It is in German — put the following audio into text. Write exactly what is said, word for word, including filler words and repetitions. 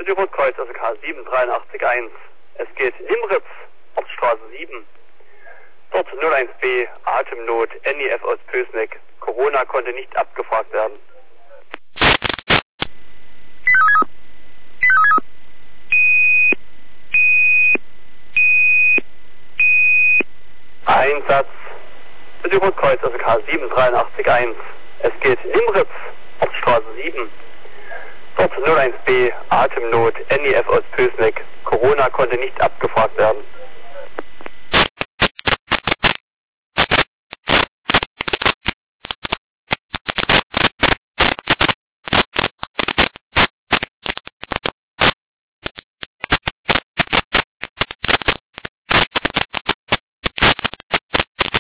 Südrotkreuz, also K sieben drei acht eins. Es geht Limritz, Ortsstraße sieben. Dort null eins B, Atemnot, N I F aus Pößneck. Corona konnte nicht abgefragt werden. Einsatz. Südrotkreuz, also K sieben drei acht eins. Es geht Limritz, Ortsstraße sieben. Dort null eins B, Atemnot, N I F aus Pößneck. Corona konnte nicht abgefragt werden.